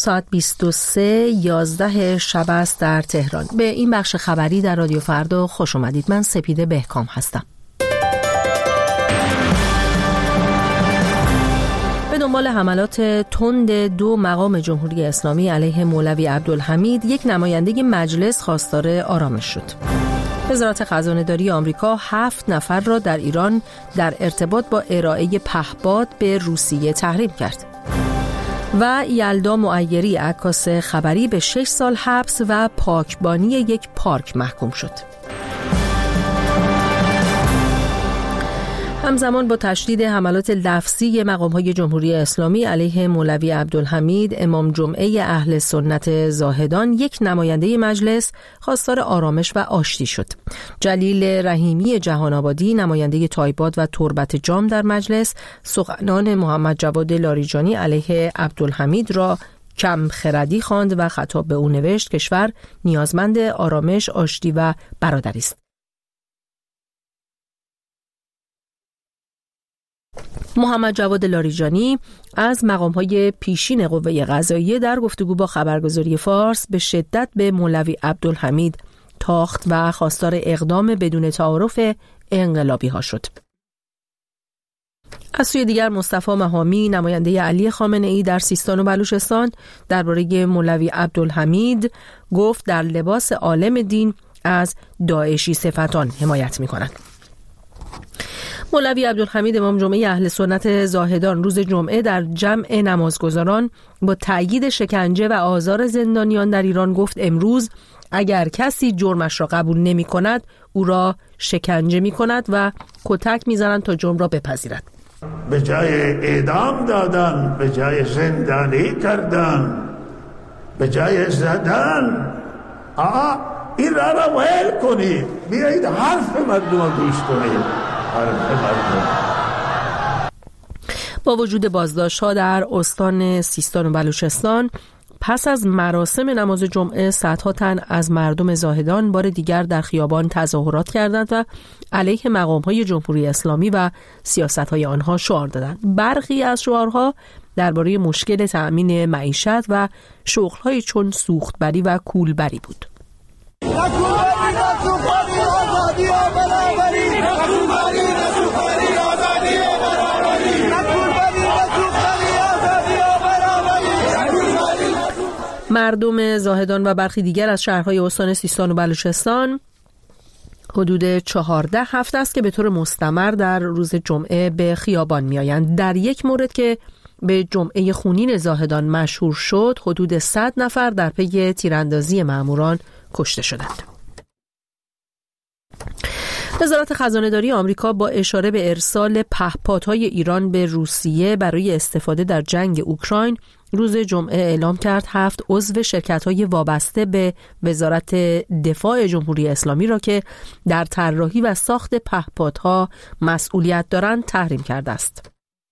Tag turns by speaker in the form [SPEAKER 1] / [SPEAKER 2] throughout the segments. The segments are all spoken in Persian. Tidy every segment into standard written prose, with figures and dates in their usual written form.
[SPEAKER 1] ساعت 23:11 شب است در تهران. به این بخش خبری در رادیو فردا خوش اومدید. من سپیده بهکام هستم. به دنبال حملات تند دو مقام جمهوری اسلامی علیه مولوی عبدالحمید، یک نماینده مجلس خواستار آرامش شد. وزارت خزانه‌داری آمریکا 7 نفر را در ایران در ارتباط با ارائه پهپاد به روسیه تحریم کرد. و یلدا معیری، عکاس خبری، به 6 سال حبس و پاکبانی یک پارک محکوم شد. همزمان با تشدید حملات لفظی مقام‌های جمهوری اسلامی علیه مولوی عبدالحمید، امام جمعه اهل سنت زاهدان، یک نماینده مجلس خواستار آرامش و آشتی شد. جلیل رحیمی جهان‌آبادی، نماینده تایباد و تربت جام در مجلس، سخنان محمد جواد لاریجانی علیه عبدالحمید را کم خردی خواند و خطاب به او نوشت: کشور نیازمند آرامش، آشتی و برادری است. محمد جواد لاریجانی از مقام‌های پیشین قوه قضاییه در گفتگو با خبرگزاری فارس به شدت به مولوی عبدالحمید تاخت و خواستار اقدام بدون تعارف انقلابی‌ها شد. از سوی دیگر مصطفی مهامی، نماینده علی خامنه‌ای در سیستان و بلوچستان، درباره مولوی عبدالحمید گفت در لباس عالم دین از داعشی صفتان حمایت می‌کند. مولوی عبدالحمید، امام جمعه اهل سنت زاهدان، روز جمعه در جمع نمازگزاران با تأیید شکنجه و آزار زندانیان در ایران گفت امروز اگر کسی جرمش را قبول نمی کند او را شکنجه می کند و کتک می زنند تا جرم را بپذیرد.
[SPEAKER 2] به جای اعدام دادن، به جای زندانی کردن، به جای زدن، این را ویل کنید، بیایید حرف مردم را گوش کنید.
[SPEAKER 1] با وجود بازداشت‌ها در استان سیستان و بلوچستان، پس از مراسم نماز جمعه صدها تن از مردم زاهدان بار دیگر در خیابان تظاهرات کردند و علیه مقام‌های جمهوری اسلامی و سیاست‌های آنها شعار دادند. برخی از شعارها درباره مشکل تأمین معیشت و شغل‌های چون سوختبری و کولبری بود. مردم زاهدان و برخی دیگر از شهرهای استان سیستان و بلوچستان حدود 14 هفته است که به طور مستمر در روز جمعه به خیابان می‌آیند. در یک مورد که به جمعه خونین زاهدان مشهور شد، حدود 100 نفر در پی تیراندازی ماموران کشته شدند. وزارت خزانه‌داری آمریکا با اشاره به ارسال پهپادهای ایران به روسیه برای استفاده در جنگ اوکراین، روز جمعه اعلام کرد 7 عضو شرکت‌های وابسته به وزارت دفاع جمهوری اسلامی را که در طراحی و ساخت پهپادها مسئولیت دارند تحریم کرده است.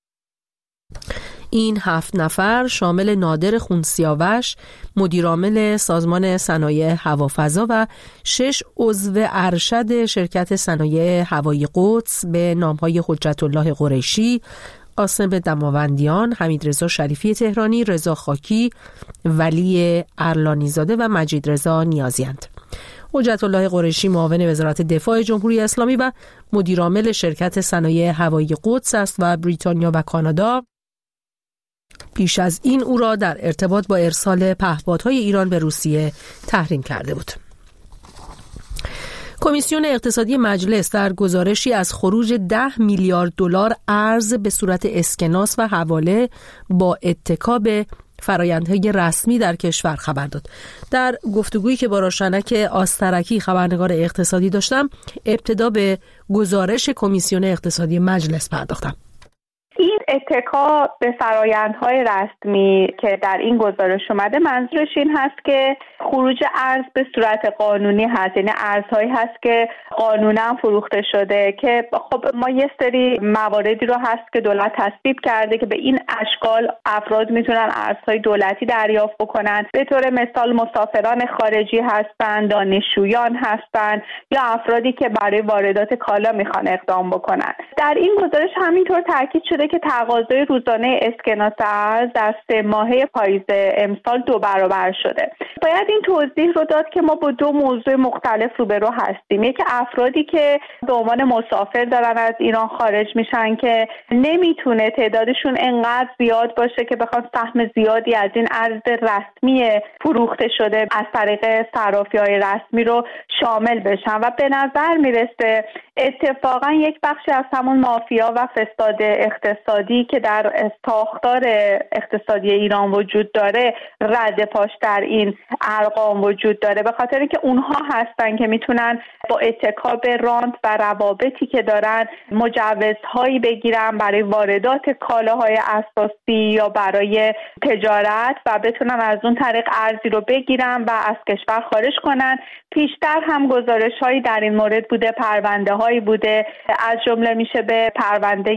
[SPEAKER 1] این 7 نفر شامل نادر خونسیاوش، مدیرعامل سازمان صنایع هوافضا و 6 عضو ارشد شرکت صنایع هوایی قدس به نام‌های حجت الله قریشی، قاسم دماوندیان، حمیدرضا شریفی تهرانی، رضا خاکی، ولی ارلانیزاده و مجید رضا نیازی‌اند. حجت الله قریشی معاون وزارت دفاع جمهوری اسلامی و مدیرعامل شرکت صنایع هوایی قدس است و بریتانیا و کانادا پیش از این او را در ارتباط با ارسال پهپادهای ایران به روسیه تحریم کرده بود. کمیسیون اقتصادی مجلس در گزارشی از خروج 10 میلیارد دلار ارز به صورت اسکناس و حواله با اتکا به فرآیندهای رسمی در کشور خبر داد. در گفتگویی که با روشنک آسترکی خبرنگار اقتصادی داشتم، ابتدا به گزارش کمیسیون اقتصادی مجلس پرداختم.
[SPEAKER 3] این اتکا به فرآیندهای رسمی که در این گزارش اومده، منظورش این هست که خروج ارز به صورت قانونی هست، یعنی ارزهایی هست که قانونا فروخته شده که خب ما یه سری مواردی رو هست که دولت تصویب کرده که به این اشکال افراد میتونن ارزهای دولتی دریافت بکنن. به طور مثال مسافران خارجی هستن، دانشجویان هستن یا افرادی که برای واردات کالا میخوان اقدام بکنن. در این گزارش همینطور تاکید شده که تقاضای روزانه اسکناس ارز در 3 ماهه پاییز امسال 2 برابر شده. باید این توضیح رو داد که ما با 2 موضوع مختلف روبرو هستیم. یکی افرادی که به عنوان مسافر دارن از ایران خارج میشن که نمیتونه تعدادشون انقدر زیاد باشه که بخوان سهم زیادی از این ارز رسمی فروخته شده از طریق صرافی‌های رسمی رو شامل بشن و به نظر میرسه اتفاقا یک بخشی از همون مافیا و فساد اقتصادی که در ساختار اقتصادی ایران وجود داره رد پاش در این ارقام وجود داره، به خاطر اینکه اونها هستن که میتونن با اتکا به رانت و روابطی که دارن مجوزهایی بگیرن برای واردات کالاهای اساسی یا برای تجارت و بتونن از اون طریق ارزی رو بگیرن و از کشور خارج کنن. پیشتر هم گزارش‌هایی در این مورد بوده، پرونده‌هایی بوده، از جمله میشه به پرونده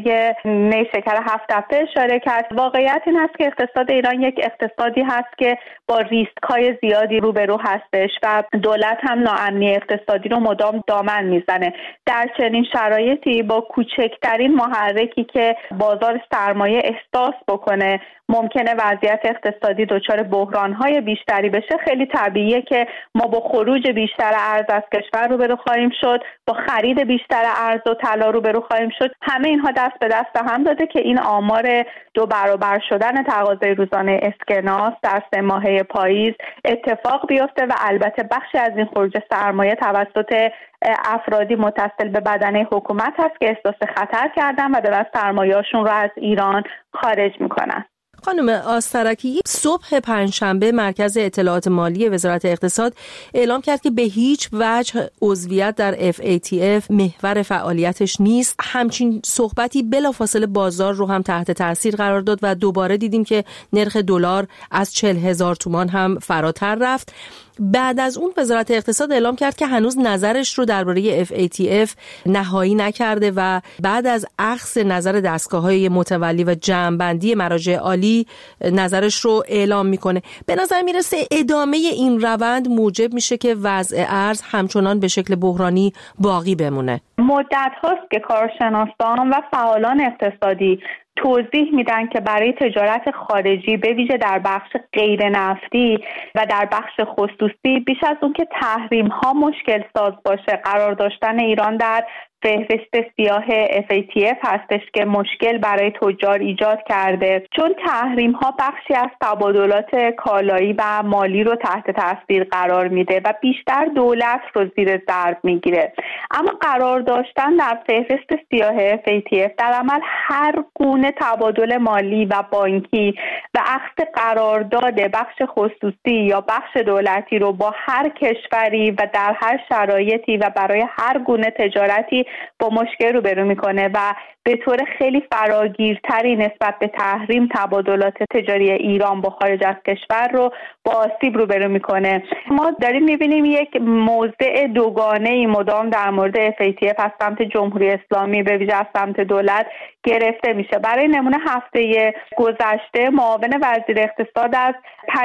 [SPEAKER 3] نیشکر 7 تپه اشاره کرد. واقعیت این هست که اقتصاد ایران یک اقتصادی هست که با ریسک‌های زیادی روبرو هستش و دولت هم ناامنی اقتصادی رو مدام دامن میزنه. در چنین شرایطی با کوچکترین محرکی که بازار سرمایه احساس بکنه ممکنه وضعیت اقتصادی دچار بحران‌های بیشتری بشه. خیلی طبیعیه که ما با خروج بیشتر ارز از کشور روبرو خواهیم شد، با خرید بیشتر ارز و طلا روبرو خواهیم شد. همه اینها دست به دست هم داده که این آمار 2 برابر شدن تقاضای روزانه اسکناس در 3 ماهه پاییز اتفاق بیفته و البته بخشی از این خروج سرمایه توسط افرادی متصل به بدنه حکومت هست که احساس خطر کردن و دارن سرمایه‌شون رو از ایران خارج میکنن.
[SPEAKER 1] خانم آسترکی، صبح پنجشنبه مرکز اطلاعات مالی وزارت اقتصاد اعلام کرد که به هیچ وجه عضویت در FATF محور فعالیتش نیست. همچین صحبتی بلافاصله بازار رو هم تحت تاثیر قرار داد و دوباره دیدیم که نرخ دلار از 40,000 تومان هم فراتر رفت. بعد از اون وزارت اقتصاد اعلام کرد که هنوز نظرش رو درباره FATF نهایی نکرده و بعد از اخذ نظر دستگاه‌های متولی و جمع‌بندی مراجع عالی نظرش رو اعلام میکنه. به نظر میرسه ادامه این روند موجب میشه که وضع ارز همچنان به شکل بحرانی باقی بمونه.
[SPEAKER 3] مدت هاست که کارشناسان و فعالان اقتصادی توضیح میدن که برای تجارت خارجی به ویژه در بخش غیر نفتی و در بخش خصوصی بیش از اون که تحریم ها مشکل ساز باشه، قرار داشتن ایران در فهرست سیاه FATF هستش که مشکل برای تجار ایجاد کرده، چون تحریم ها بخشی از تبادلات کالایی و مالی رو تحت تاثیر قرار میده و بیشتر دولت رو زیر ضرب میگیره. اما قرار داشتن در فهرست سیاه FATF در عمل هر گونه تبادل مالی و بانکی و عقد قرارداد بخش خصوصی یا بخش دولتی رو با هر کشوری و در هر شرایطی و برای هر گونه تجارتی با مشکل روبرو میکنه و به طور خیلی فراگیرتری نسبت به تحریم تبادلات تجاری ایران با خارج از کشور رو با آسیب روبرو میکنه. ما داریم میبینیم یک موضع دوگانه‌ای مدام در مورد FATF از سمت جمهوری اسلامی به ویژه از سمت دولت گرفته میشه. برای نمونه هفته گذشته معاون وزیر اقتصاد از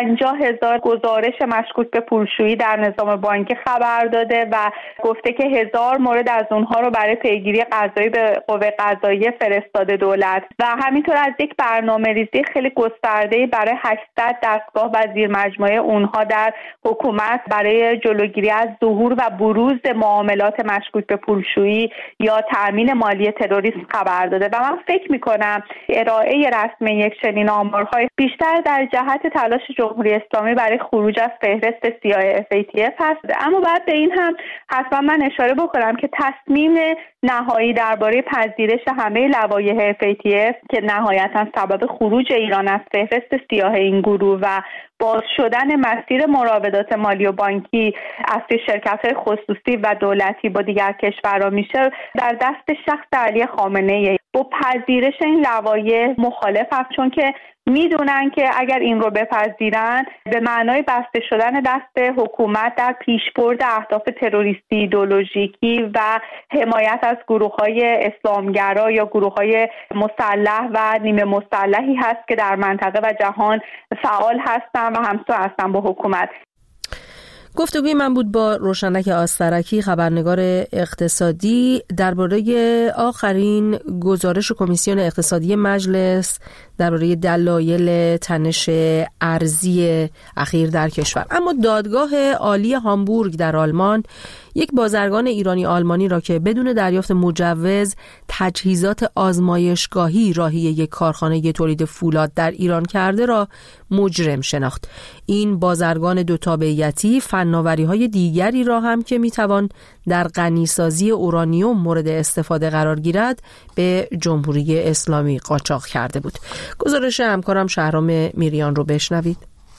[SPEAKER 3] 50,000 گزارش مشکوک به پولشویی در نظام بانکی خبر داده و گفته که 1000 مورد از اونها رو برای پیگیری قضایی به قوه قضاییه فرستاده دولت و همینطور از یک برنامه‌ریزی خیلی گسترده‌ای برای 800 دستگاه و زیرمجموعه اونها در حکومت برای جلوگیری از ظهور و بروز معاملات مشکوک به پولشویی یا تأمین مالی تروریسم خبر داده و من فکر می‌کنم ارائه رسمی یک چنین آمارهای بیشتر در جهت تلاش جمهوری اسلامی برای خروج از فهرست سیاه FATF هست. اما بعد به این هم حتما من اشاره بکنم که تصمیم نهایی درباره پذیرش همه لوایح FATF که نهایتا سبب خروج ایران از فهرست سیاه این گروه و باز شدن مسیر مراودات مالی و بانکی از شرکت‌های خصوصی و دولتی با دیگر کشورها میشه در دست شخص علی خامنه‌ای. با پذیرش این لوایح مخالف هست، چون که میدونن که اگر این رو بپذیرن به معنای بسته شدن دست حکومت در پیشبرد اهداف تروریستی ایدئولوژیکی و حمایت از گروه‌های اسلامگرا یا گروه‌های مسلح و نیمه مسلحی هست که در منطقه و جهان فعال هستن و همسو هستن با حکومت.
[SPEAKER 1] گفتگوی من بود با روشنک آسترکی، خبرنگار اقتصادی، درباره آخرین گزارش کمیسیون اقتصادی مجلس درباره دلایل تنش ارزی اخیر در کشور. اما دادگاه عالی هامبورگ در آلمان یک بازرگان ایرانی آلمانی را که بدون دریافت مجوز تجهیزات آزمایشگاهی راهی یک کارخانه تولید فولاد در ایران کرده را مجرم شناخت. این بازرگان دو تابعیتی فناوری‌های دیگری را هم که میتوان در غنیسازی اورانیوم مورد استفاده قرار گیرد به جمهوری اسلامی قاچاق کرده بود. گزارش همکارم شهرام میریان رو بشنوید.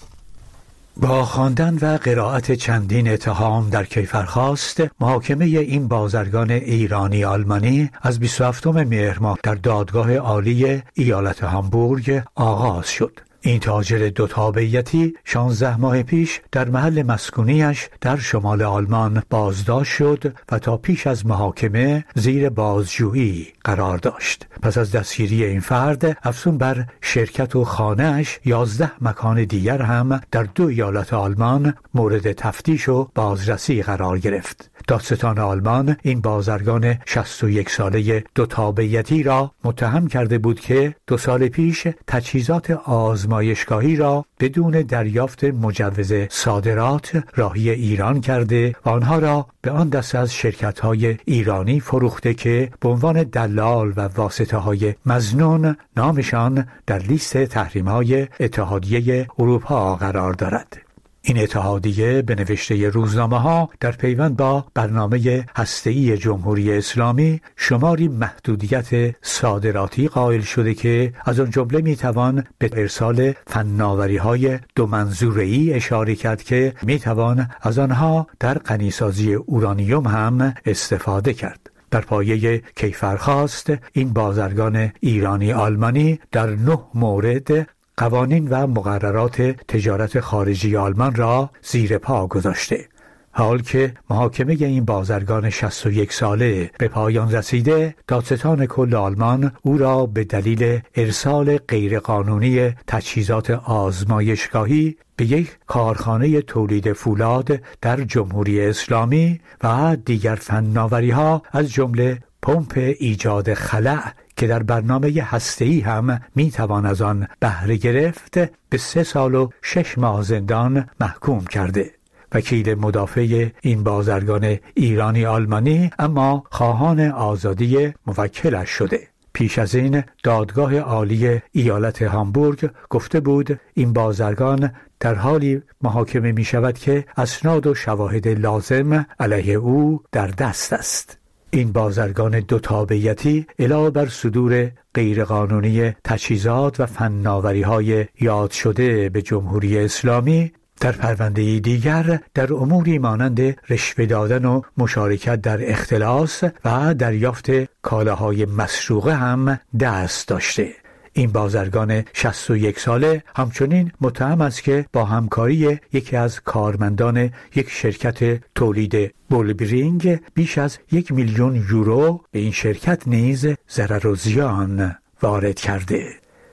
[SPEAKER 4] با خواندن و قرائت چندین اتهام در کیفرخواست، محاکمه این بازرگان ایرانی آلمانی از 27 مهر ماه در دادگاه عالی ایالت هامبورگ آغاز شد. این تاجر دو تابعیتی 16 ماه پیش در محل مسکونیش در شمال آلمان بازداشت شد و تا پیش از محاکمه زیر بازجویی قرار داشت. پس از دستگیری این فرد، افزون بر شرکت و خانه‌اش 11 مکان دیگر هم در 2 ایالت آلمان مورد تفتیش و بازرسی قرار گرفت. دادستان آلمان این بازرگان 61 ساله دو تابعیتی را متهم کرده بود که 2 سال پیش تجهیزات آزمایشگاهی را بدون دریافت مجوز صادرات راهی ایران کرده و آنها را به آن دسته از شرکت‌های ایرانی فروخته که به عنوان دلال و واسطه‌های مظنون نامشان در لیست تحریم‌های اتحادیه اروپا قرار دارد. این اتحادیه به نوشته روزنامه‌ها در پیوند با برنامه هسته‌ای جمهوری اسلامی شماری محدودیت صادراتی قائل شده که از آن جمله میتوان به ارسال فناوری‌های 2 منظوره‌ای اشاره کرد که میتوان از آنها در غنیسازی اورانیوم هم استفاده کرد. در پایه کیفرخواست این بازرگان ایرانی آلمانی در 9 مورد قوانین و مقررات تجارت خارجی آلمان را زیر پا گذاشته. حال که محاکمه این بازرگان 61 ساله به پایان رسیده، دادستان کل آلمان او را به دلیل ارسال غیرقانونی تجهیزات آزمایشگاهی به یک کارخانه تولید فولاد در جمهوری اسلامی و دیگر فناوری‌ها از جمله پمپ ایجاد خلأ که در برنامه هسته‌ای هم میتوان از آن بهره گرفت، به 3 سال و 6 ماه زندان محکوم کرده. وکیل مدافع این بازرگان ایرانی آلمانی اما خواهان آزادی موکلش شده. پیش از این دادگاه عالی ایالت هامبورگ گفته بود این بازرگان در حالی محاکمه می شود که اسناد و شواهد لازم علیه او در دست است. این بازرگان دو تابعیتی علاوه بر صدور غیرقانونی تجهیزات و فناوری‌های یاد شده به جمهوری اسلامی، در پرونده دیگر در اموری مانند رشوه دادن و مشارکت در اختلاس و دریافت کالاهای مسروقه هم دست داشته. این بازرگان 61 ساله همچنین متهم است که با همکاری یکی از کارمندان یک شرکت تولید بولبرینگ بیش از 1 میلیون یورو به این شرکت نیز ضرر و زیان وارد کرده.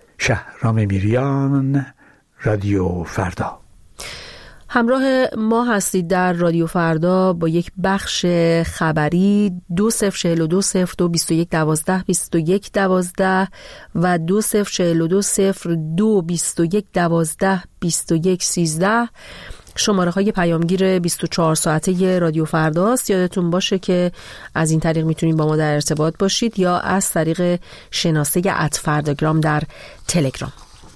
[SPEAKER 4] شهرام میریان، رادیو فردا.
[SPEAKER 1] همراه ما هستید در رادیو فردا با یک بخش خبری 2042022112 و 20420221122113 شماره های پیامگیر 24 ساعته رادیو فرداست. یادتون باشه که از این طریق میتونید با ما در ارتباط باشید یا از طریق شناسه @فرداگرام در تلگرام.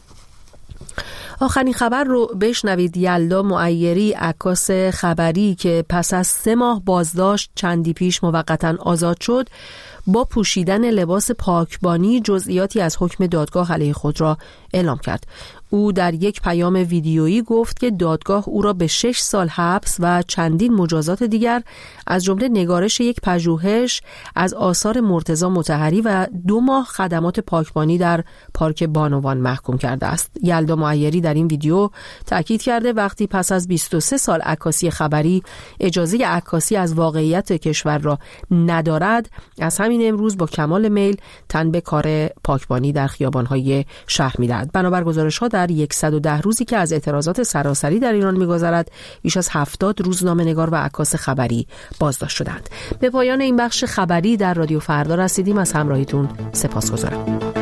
[SPEAKER 1] آخرین خبر رو بشنوید. یلدا معیری، عکاس خبری که پس از 3 ماه بازداشت چندی پیش موقتاً آزاد شد، با پوشیدن لباس پاکبانی جزئیاتی از حکم دادگاه علیه خود را اعلام کرد. او در یک پیام ویدیویی گفت که دادگاه او را به 6 سال حبس و چندین مجازات دیگر از جمله نگارش یک پژوهش از آثار مرتضی مطهری و 2 ماه خدمات پاکبانی در پارک بانوان محکوم کرده است. یلدا معیری در در این ویدیو تاکید کرده وقتی پس از 23 سال عکاسی خبری اجازه عکاسی از واقعیت کشور را ندارد، از همین امروز با کمال میل تن به کار پاکبانی در خیابان‌های شهر می‌دهد. بنابر گزارش‌ها در 110 روزی که از اعتراضات سراسری در ایران می‌گذرد، بیش از 70 روزنامه‌نگار و عکاس خبری بازداشت شدند. به پایان این بخش خبری در رادیو فردا رسیدیم. از همراهیتون سپاسگزارم.